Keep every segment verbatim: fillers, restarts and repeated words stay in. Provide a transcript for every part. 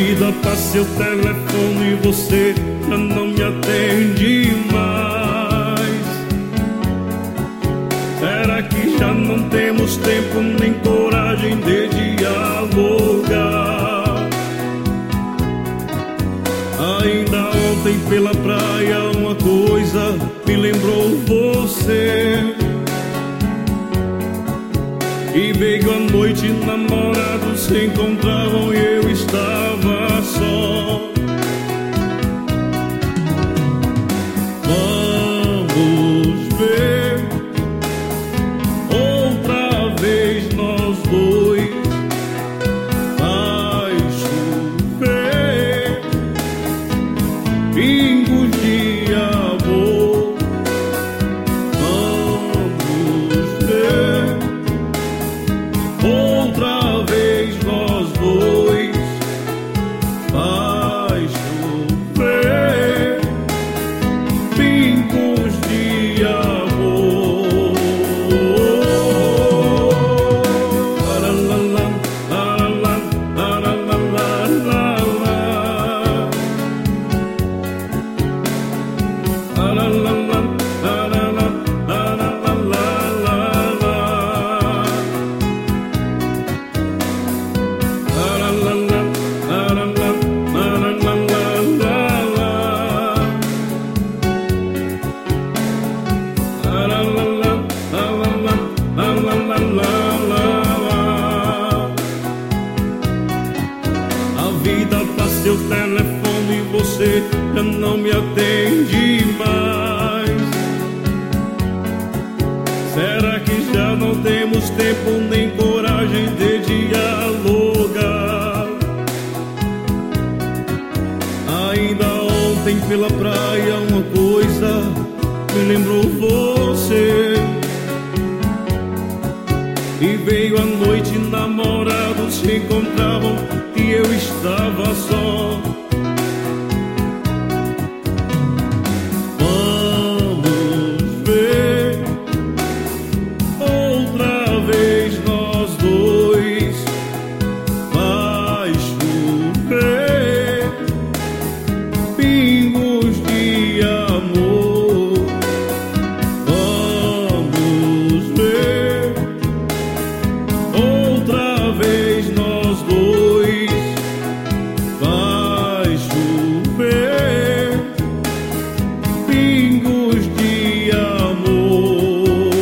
vida passa o telefone e você já não me atende mais. Será que já não temos tempo nem coragem de dialogar? Ainda ontem pela praia uma coisa me lembrou você. E veio a noite, namorados se encontravam e eu estava só. Vamos ver outra vez nós dois. Vai chover pingos de amor. Vamos ver outra vez nós dois. Vai chover pingos de amor. Aralala, aralala, aralala, aralala, aralala, a vida passa o telefone e você já não me atende mais. Será que já não temos tempo nem coragem de dialogar? Ainda ontem pela praia uma coisa me lembrou você. E veio a noite, namorados se encontravam e eu estava só. Vamos ver outra vez nós dois. Vai chover pingos de amor. Vamos ver outra vez nós dois. Vai chover pingos de amor.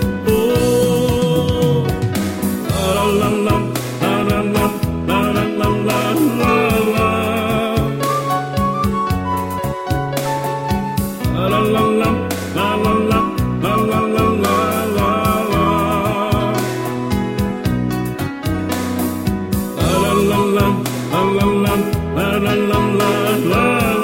Oh, aralala, aralala, aralala, aralala, aralala, la la la la la la la la la la.